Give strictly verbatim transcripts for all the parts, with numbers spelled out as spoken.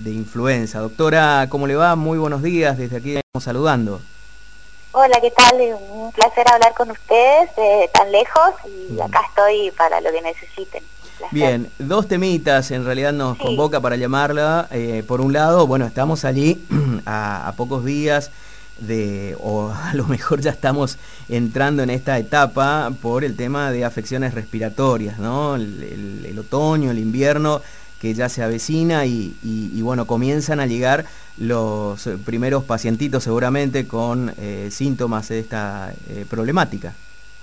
de influenza. Doctora, ¿cómo le va? Muy buenos días, desde aquí estamos saludando. Hola, ¿qué tal? Un placer hablar con ustedes de tan lejos y acá estoy para lo que necesiten. Bien, dos temitas en realidad nos sí. convoca para llamarla. Eh, por un lado, bueno, estamos allí a, a pocos días de, o a lo mejor ya estamos entrando en esta etapa por el tema de afecciones respiratorias, ¿no? El, el, el otoño, el invierno que ya se avecina y, y, y bueno, comienzan a llegar los primeros pacientitos seguramente con eh, síntomas de esta eh, problemática.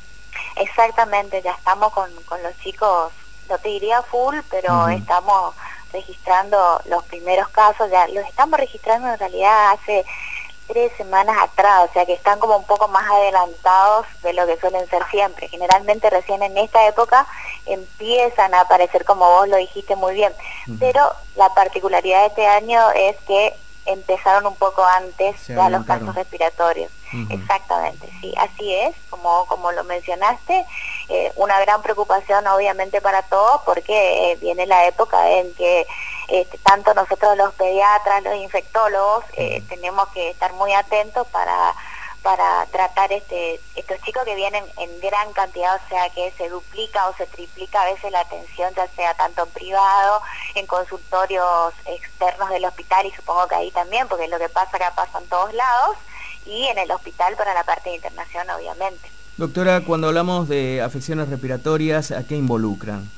Exactamente, ya estamos con, con los chicos, no te diría full, pero uh-huh. estamos registrando los primeros casos, ya los estamos registrando en realidad hace tres semanas atrás, o sea que están como un poco más adelantados de lo que suelen ser siempre. Generalmente recién en esta época empiezan a aparecer, como vos lo dijiste muy bien, uh-huh. pero la particularidad de este año es que empezaron un poco antes ya los casos respiratorios. Uh-huh. Exactamente, sí, así es, como, como lo mencionaste, eh, una gran preocupación obviamente para todos porque eh, viene la época en que este, tanto nosotros los pediatras, los infectólogos, eh, uh-huh. tenemos que estar muy atentos para para tratar este estos chicos que vienen en gran cantidad, o sea que se duplica o se triplica a veces la atención, ya sea tanto en privado, en consultorios externos del hospital, y supongo que ahí también, porque es lo que pasa, que pasa en todos lados, y en el hospital para la parte de internación, obviamente. Doctora, cuando hablamos de afecciones respiratorias, ¿a qué involucran?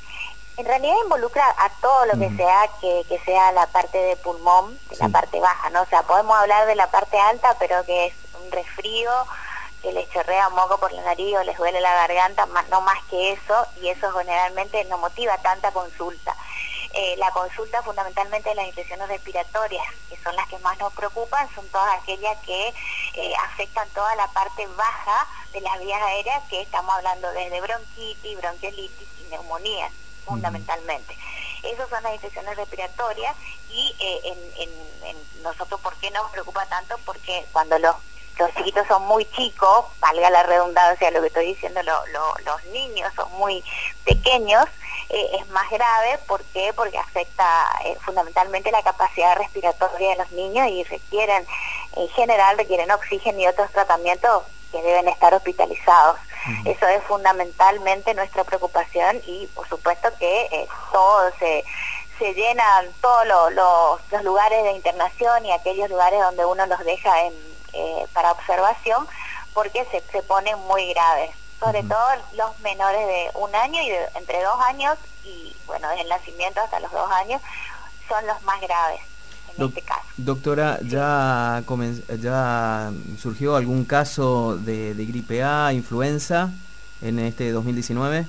En realidad involucra a todo lo que uh-huh. sea que, que sea la parte de pulmón, de sí. la parte baja, ¿no? O sea, podemos hablar de la parte alta, pero que es un resfrío, que les chorrea moco por la nariz o les duele la garganta, más, no más que eso, y eso generalmente no motiva tanta consulta. Eh, la consulta fundamentalmente de las infecciones respiratorias, que son las que más nos preocupan, son todas aquellas que eh, afectan toda la parte baja de las vías aéreas, que estamos hablando desde bronquitis, bronquiolitis y neumonías, fundamentalmente. Esas son las infecciones respiratorias y eh, en, en, en nosotros, ¿por qué nos preocupa tanto? Porque cuando los los chiquitos son muy chicos, valga la redundancia lo que estoy diciendo, lo, lo, los niños son muy pequeños, eh, es más grave. ¿Por qué? Porque afecta eh, fundamentalmente la capacidad respiratoria de los niños y requieren, en general, requieren oxígeno y otros tratamientos que deben estar hospitalizados. Uh-huh. Eso es fundamentalmente nuestra preocupación y por supuesto que eh, todo se... se llenan todos lo, lo, los lugares de internación y aquellos lugares donde uno los deja en Eh, para observación, porque se, se ponen muy graves, sobre uh-huh. todo los menores de un año y de, entre dos años y bueno, desde el nacimiento hasta los dos años son los más graves en Do- este caso. Doctora, sí. ¿ya, comen- ¿ya surgió algún caso de, de gripe A, influenza en este dos mil diecinueve?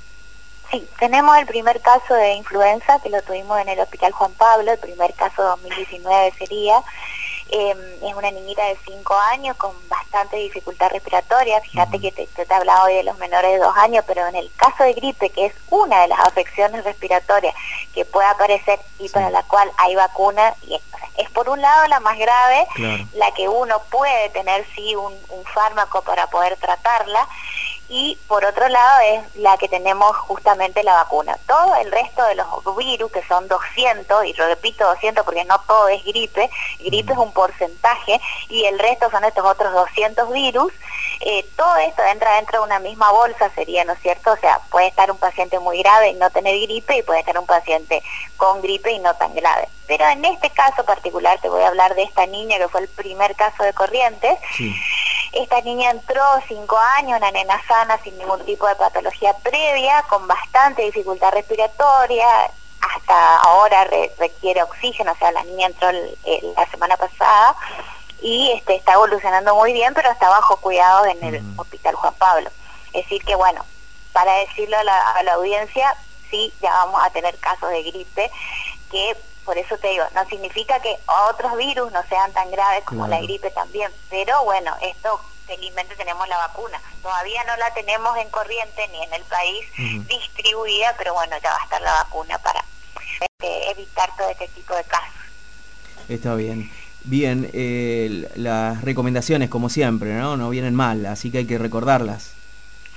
Sí, tenemos el primer caso de influenza que lo tuvimos en el Hospital Juan Pablo, el primer caso dos mil diecinueve sería. Eh, es una niñita de cinco años con bastante dificultad respiratoria. Fíjate uh-huh. que te, te he hablado hoy de los menores de dos años, pero en el caso de gripe, que es una de las afecciones respiratorias que puede aparecer y sí. para la cual hay vacuna, y es, es por un lado la más grave, claro. la que uno puede tener sí un, un fármaco para poder tratarla, y por otro lado es la que tenemos justamente la vacuna. Todo el resto de los virus, que son doscientos, y lo repito doscientos porque no todo es gripe, gripe mm. es un porcentaje, y el resto son estos otros doscientos virus, eh, todo esto entra dentro de una misma bolsa, sería, ¿no es cierto? O sea, puede estar un paciente muy grave y no tener gripe, y puede estar un paciente con gripe y no tan grave. Pero en este caso particular te voy a hablar de esta niña que fue el primer caso de Corrientes. Sí. Esta niña entró cinco años, una nena sana, sin ningún tipo de patología previa, con bastante dificultad respiratoria, hasta ahora re, requiere oxígeno, o sea, la niña entró el, el, la semana pasada y este, está evolucionando muy bien, pero está bajo cuidado en el uh-huh. Hospital Juan Pablo. Es decir que, bueno, para decirlo a la, a la audiencia, sí, ya vamos a tener casos de gripe, que por eso te digo, no significa que otros virus no sean tan graves como claro. la gripe también, pero bueno, esto felizmente tenemos la vacuna. Todavía no la tenemos en Corrientes ni en el país uh-huh. distribuida, pero bueno, ya va a estar la vacuna para este, evitar todo este tipo de casos. Está bien. Bien, eh, las recomendaciones como siempre, ¿no? No vienen mal, así que hay que recordarlas. Claro,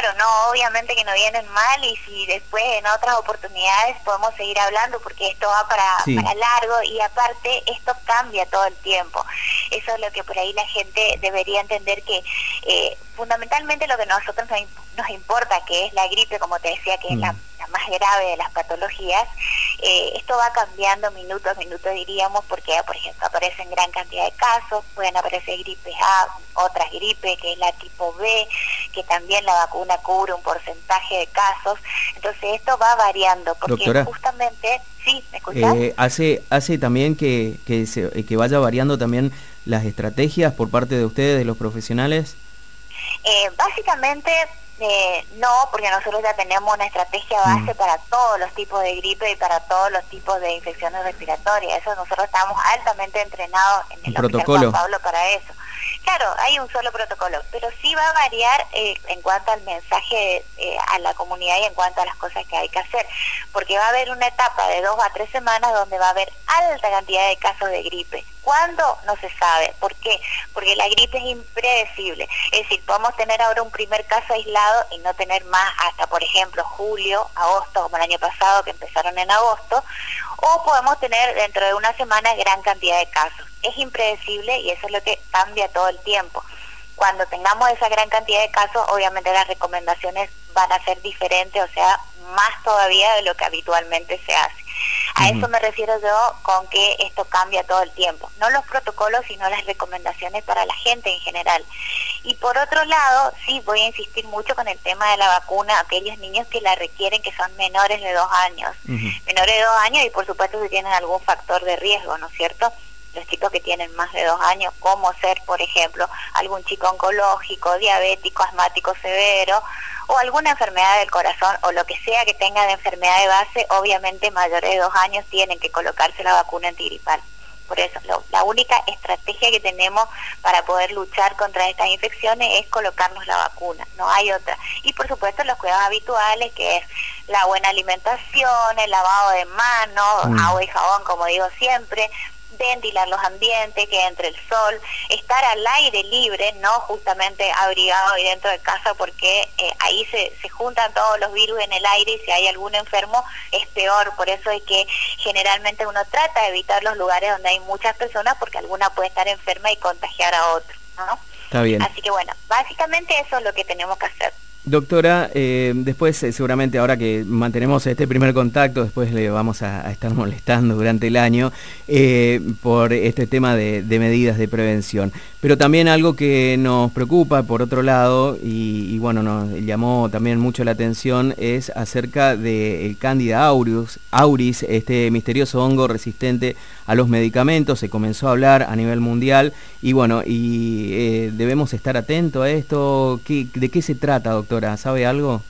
claro, no, obviamente que no vienen mal, y si después en otras oportunidades podemos seguir hablando, porque esto va para, sí. para largo, y aparte esto cambia todo el tiempo. Eso es lo que por ahí la gente debería entender, que eh, fundamentalmente lo que a nosotros nos, nos importa, que es la gripe, como te decía, que mm. es la, la más grave de las patologías, eh, esto va cambiando minuto a minuto, diríamos, porque por ejemplo aparecen gran cantidad de casos, pueden aparecer gripes A, otras gripes, que es la tipo B, que también la vacuna cubre un porcentaje de casos. Entonces esto va variando, porque Doctora, justamente, sí, ¿me escuchás? Eh, hace, hace también que, que, se, que vaya variando también las estrategias por parte de ustedes, de los profesionales. Eh, básicamente eh, no, porque nosotros ya tenemos una estrategia base mm. para todos los tipos de gripe y para todos los tipos de infecciones respiratorias. Eso nosotros estamos altamente entrenados en el Hospital Juan Pablo para eso. Claro, hay un solo protocolo, pero sí va a variar eh, en cuanto al mensaje eh, a la comunidad y en cuanto a las cosas que hay que hacer, porque va a haber una etapa de dos a tres semanas donde va a haber alta cantidad de casos de gripe. ¿Cuándo? No se sabe. ¿Por qué? Porque la gripe es impredecible. Es decir, podemos tener ahora un primer caso aislado y no tener más hasta, por ejemplo, julio, agosto, como el año pasado, que empezaron en agosto, o podemos tener dentro de una semana gran cantidad de casos. Es impredecible y eso es lo que cambia todo el tiempo. Cuando tengamos esa gran cantidad de casos, obviamente las recomendaciones van a ser diferentes, o sea, más todavía de lo que habitualmente se hace. A uh-huh. eso me refiero yo con que esto cambia todo el tiempo. No los protocolos, sino las recomendaciones para la gente en general. Y por otro lado, sí, voy a insistir mucho con el tema de la vacuna, aquellos niños que la requieren, que son menores de dos años. Uh-huh. Menores de dos años y por supuesto si tienen algún factor de riesgo, ¿no es cierto? Los chicos que tienen más de dos años, como ser, por ejemplo, algún chico oncológico, diabético, asmático severo, o alguna enfermedad del corazón, o lo que sea que tenga de enfermedad de base, obviamente mayores de dos años tienen que colocarse la vacuna antigripal. Por eso, lo, la única estrategia que tenemos para poder luchar contra estas infecciones es colocarnos la vacuna, no hay otra. Y por supuesto los cuidados habituales, que es la buena alimentación, el lavado de manos, mm. agua y jabón, como digo siempre, ventilar los ambientes, que entre el sol, estar al aire libre, no justamente abrigado ahí dentro de casa, porque eh, ahí se, se juntan todos los virus en el aire y si hay algún enfermo es peor. Por eso es que generalmente uno trata de evitar los lugares donde hay muchas personas, porque alguna puede estar enferma y contagiar a otro, ¿no? Está bien. Así que bueno, básicamente eso es lo que tenemos que hacer. Doctora, eh, después eh, seguramente ahora que mantenemos este primer contacto, después le vamos a, a estar molestando durante el año eh, por este tema de, de medidas de prevención. Pero también algo que nos preocupa, por otro lado, y, y bueno, nos llamó también mucho la atención, es acerca del Candida auris, auris, este misterioso hongo resistente a los medicamentos. Se comenzó a hablar a nivel mundial y bueno, y eh, debemos estar atentos a esto. ¿Qué, ¿De qué se trata, doctora? ¿Sabe algo?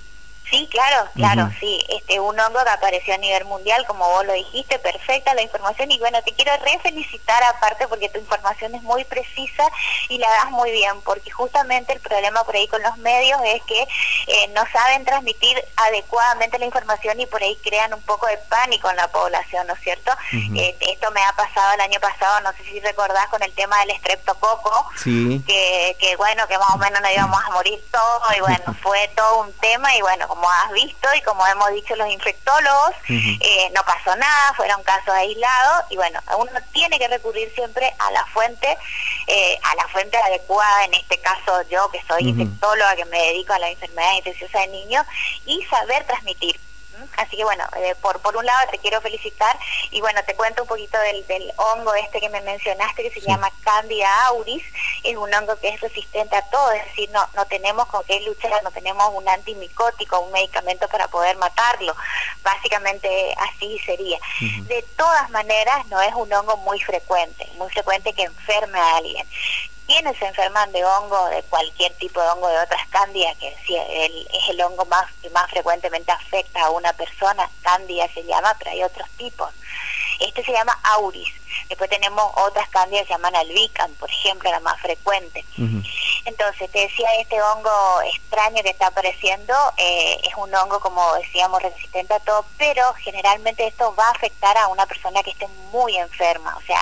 Sí, claro, claro, uh-huh. sí. Este, un hongo que apareció a nivel mundial, como vos lo dijiste, perfecta la información, y bueno, te quiero re felicitar aparte porque tu información es muy precisa y la das muy bien, porque justamente el problema por ahí con los medios es que eh, no saben transmitir adecuadamente la información y por ahí crean un poco de pánico en la población, ¿no es cierto? Uh-huh. Eh, esto me ha pasado el año pasado, no sé si recordás, con el tema del estreptococo, sí. que, que bueno, que más o menos nos íbamos a morir todos, y bueno, fue todo un tema, y bueno, como has visto y como hemos dicho los infectólogos, uh-huh. eh, no pasó nada, fueron casos aislados, y bueno, uno tiene que recurrir siempre a la fuente, eh, a la fuente adecuada, en este caso yo que soy uh-huh. infectóloga, que me dedico a la enfermedad infecciosa de niños, y saber transmitir. Así que bueno, eh, por por un lado te quiero felicitar, y bueno, te cuento un poquito del, del hongo este que me mencionaste, que se sí. llama Candida auris. Es un hongo que es resistente a todo, es decir, no no tenemos con qué luchar, no tenemos un antimicótico, un medicamento para poder matarlo. Básicamente así sería. Uh-huh. De todas maneras, no es un hongo muy frecuente, muy frecuente que enferme a alguien. Quienes se enferman de hongo, de cualquier tipo de hongo, de otras cándidas, que sí, el, es el hongo más que más frecuentemente afecta a una persona, cándida se llama, pero hay otros tipos. Este se llama auris. Después tenemos otras cándidas que se llaman albicans, por ejemplo, la más frecuente. Uh-huh. Entonces, te decía, este hongo extraño que está apareciendo eh, es un hongo, como decíamos, resistente a todo, pero generalmente esto va a afectar a una persona que esté muy enferma, o sea,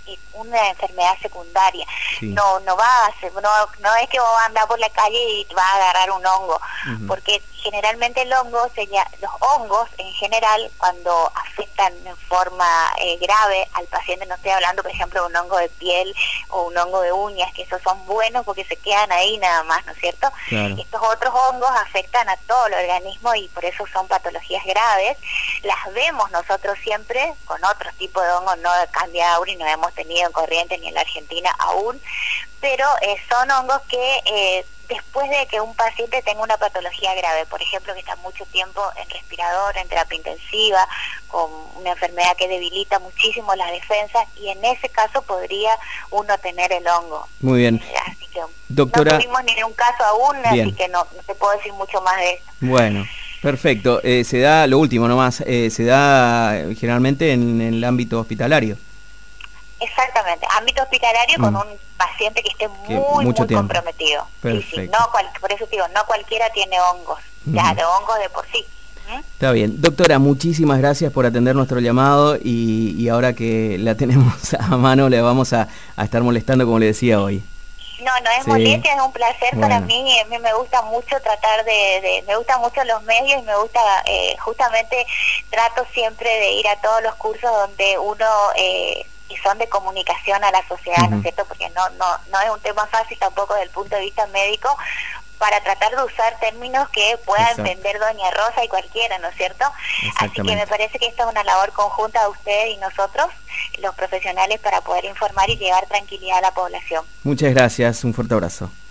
una enfermedad secundaria. Sí. No no va a ser, no, no es que vos vas a andar por la calle y vas a agarrar un hongo, uh-huh. porque generalmente el hongo, sería, los hongos en general, cuando afectan en forma eh, grave al paciente, no estoy hablando por ejemplo de un hongo de piel o un hongo de uñas, que esos son buenos porque se quedan ahí nada más, ¿no es cierto? Claro. Estos otros hongos afectan a todo el organismo y por eso son patologías graves. Las vemos nosotros siempre con otros tipos de hongos, no de Candida auris, no hemos tenido en Corrientes ni en la Argentina aún, pero eh, son hongos que eh, después de que un paciente tenga una patología grave, por ejemplo que está mucho tiempo en respirador, en terapia intensiva, con una enfermedad que debilita muchísimo las defensas, y en ese caso podría uno tener el hongo. Muy bien. Así que Doctora, no tuvimos ningún caso aún, bien. Así que no, no te puedo decir mucho más de esto. Bueno, perfecto. Eh, se da, lo último nomás, eh, se da generalmente en, en el ámbito hospitalario. Exactamente, ámbito hospitalario mm. con un paciente que esté muy, muy tiempo. comprometido. Perfecto. Sí, sí. No cual, por eso digo, no cualquiera tiene hongos, mm. ya de hongos de por sí. ¿Mm? Está bien. Doctora, muchísimas gracias por atender nuestro llamado y, y ahora que la tenemos a mano le vamos a, a estar molestando como le decía hoy. No, no es sí. molestia, es un placer bueno. para mí, y a mí me gusta mucho tratar de, de me gustan mucho los medios y me gusta, eh, justamente trato siempre de ir a todos los cursos donde uno... Eh, y son de comunicación a la sociedad, uh-huh. ¿no es cierto? Porque no no no es un tema fácil tampoco desde el punto de vista médico, para tratar de usar términos que pueda Exacto. entender doña Rosa y cualquiera, ¿no es cierto? Así que me parece que esta es una labor conjunta de ustedes y nosotros, los profesionales, para poder informar y llevar tranquilidad a la población. Muchas gracias, un fuerte abrazo.